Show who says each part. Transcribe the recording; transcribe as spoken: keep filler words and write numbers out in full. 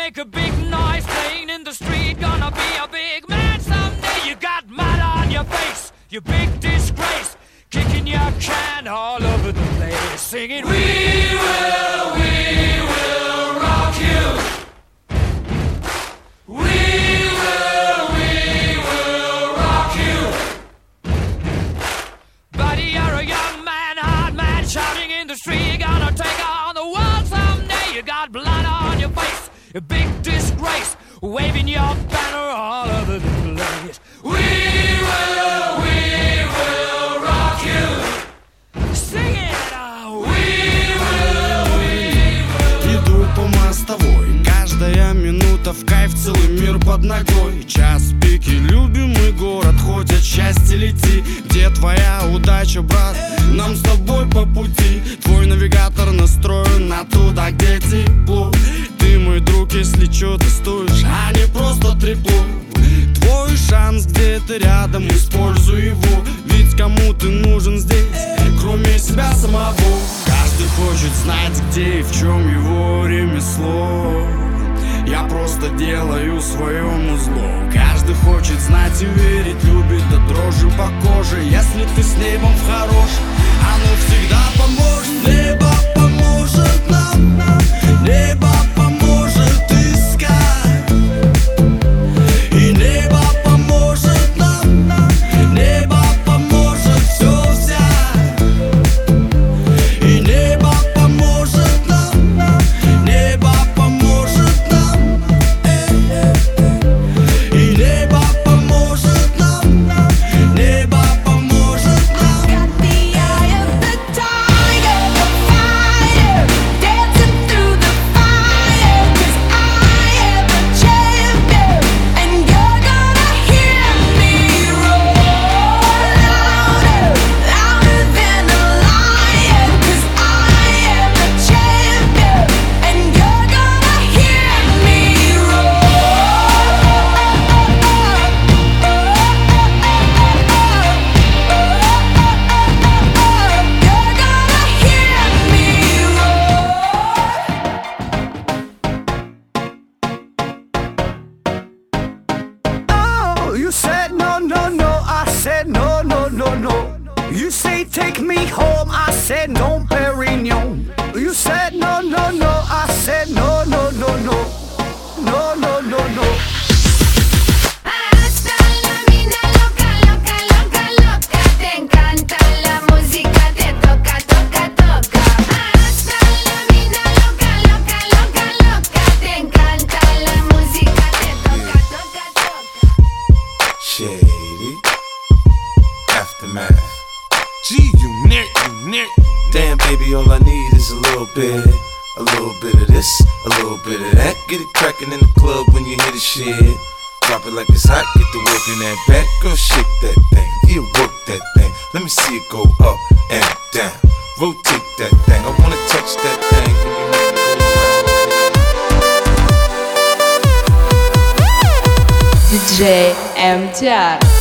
Speaker 1: make a big noise playing in the street. Gonna be a big man someday. You got mud on your face, you big disgrace. Kicking your can all over the place, singing, we will, we will rock you. We will, we will rock you. Buddy, you're a young man, hard man, shouting in the street. You're gonna take on the world someday. You got blood on your face, a big disgrace, waving your banner all over the place. We will, we will rock you. Sing it out. We will, we will.
Speaker 2: Иду по мостовой, каждая минута в кайф, целый мир под ногой. Час пик и любимый город, хоть от счастья лети. Где твоя удача, брат? Нам с тобой по пути. Твой навигатор настроен на туда, где тепло. Ты мой друг, если чё, ты стоишь, а не просто трепло. Твой шанс где-то рядом, используй его. Ведь кому ты нужен здесь, кроме себя самого? Каждый хочет знать, где и в чем его ремесло. Я просто делаю своему зло. Каждый хочет знать и верить, любит до дрожи по коже. Если ты с небом хорош, оно всегда поможет. Небо поможет нам, небо поможет искать. И небо поможет нам, небо поможет все взять. И небо поможет нам, небо поможет нам. И небо поможет нам, небо поможет нам.
Speaker 3: Got the eye of the tiger, the fighter, dancing through the fire. 'Cause I am a champion, and you're gonna hear me roar louder, louder than a lion. 'Cause I am a champion, and you're gonna hear me roar. You're gonna hear me roar.
Speaker 4: Oh, you said no, no, no. I said no, no, no, no. You say take me home. I said no, Perignon. You said no, no, no. I said no, no, no, no. No, no, no, no.
Speaker 3: Hasta la mina loca, loca, loca, loca. Te encanta la música, te toca, toca, toca. Hasta la mina loca, loca, loca, loca. Te encanta la música, te toca, toca, toca.
Speaker 5: Shady Aftermath. G unit, unit. Damn, baby, all I need is a little bit, a little bit of this, a little bit of that. Get it crackin' in the club when you hear the shit. Drop it like it's hot, get the work in that back. Girl, shake that thing, yeah, work that thing. Let me see it go up and down. Rotate that thing, I wanna touch that thing when you make it go round.
Speaker 6: диджей эм ти ар.